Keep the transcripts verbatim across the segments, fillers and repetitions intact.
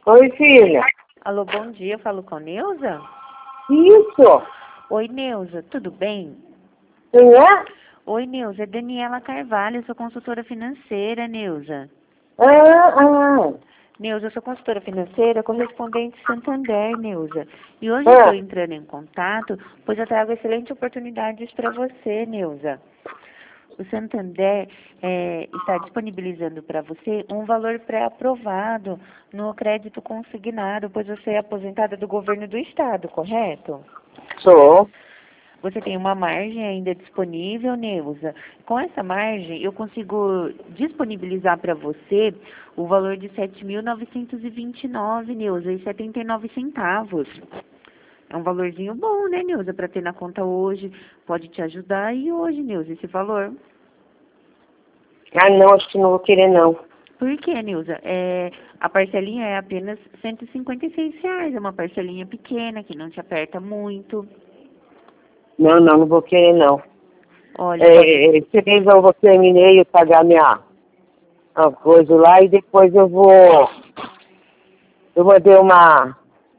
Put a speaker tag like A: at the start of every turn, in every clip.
A: Oi, filha.
B: Alô, bom dia, eu falo com a Neuza?
A: Isso.
B: Oi, Neuza, tudo bem?
A: Quem é?
B: Oi, Neuza, é Daniela Carvalho, eu sou consultora financeira, Neuza.
A: Ah, ah.
B: Neuza, eu sou consultora financeira correspondente Santander, Neuza. E hoje
A: Ah.
B: estou entrando em contato, pois eu trago excelentes oportunidades para você, Neuza. O Santander é, está disponibilizando para você um valor pré-aprovado no crédito consignado, pois você é aposentada do governo do estado, correto?
A: Sou.
B: Você tem uma margem ainda disponível, Neuza. Com essa margem, eu consigo disponibilizar para você o valor de sete mil novecentos e vinte e nove, Neuza, e setenta e nove centavos. É um valorzinho bom, né, Neuza, para ter na conta hoje. Pode te ajudar aí hoje, Neuza, esse valor.
A: Ah, não, acho que não vou querer, não.
B: Por quê, Neuza? É, a parcelinha é apenas cento e cinquenta e seis reais. É uma parcelinha pequena, que não te aperta muito.
A: Não, não, não vou querer, não.
B: Olha,
A: É, esse mês eu vou terminei pagar minha a coisa lá e depois eu vou... Eu vou ter uma...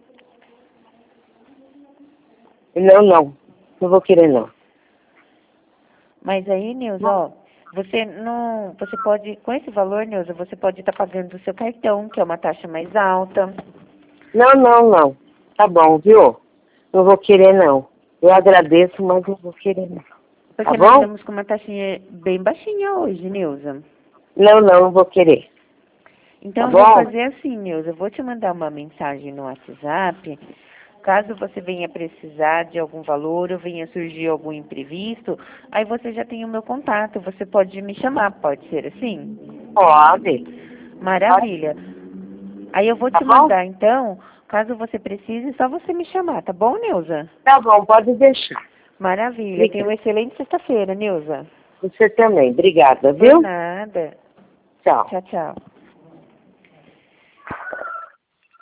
A: Não, não. Não vou querer, não.
B: mas aí, Neuza, ó, você não, você pode, com esse valor, Neuza, você pode estar pagando o seu cartão, que é uma taxa mais alta.
A: Não, não, não. Tá bom, viu? Não vou querer, não. Eu agradeço, mas não vou querer, não.
B: Porque
A: Tá
B: nós
A: bom?
B: estamos com uma taxinha bem baixinha hoje, Neuza.
A: Não, não, não vou querer.
B: Então,
A: Tá
B: eu vou
A: bom?
B: fazer assim, Neuza, eu vou te mandar uma mensagem no WhatsApp. Caso você venha precisar de algum valor ou venha surgir algum imprevisto, aí você já tem o meu contato, você pode me chamar, pode ser assim?
A: Pode.
B: Maravilha. Aí eu vou
A: Tá
B: te
A: bom?
B: mandar, então, caso você precise, só você me chamar, tá bom, Neuza?
A: Tá bom, pode deixar.
B: Maravilha. Tenha
A: Obrigada.
B: uma excelente sexta-feira, Neuza.
A: Você também. Obrigada,
B: Por
A: viu?
B: nada.
A: Tchau.
B: Tchau, tchau.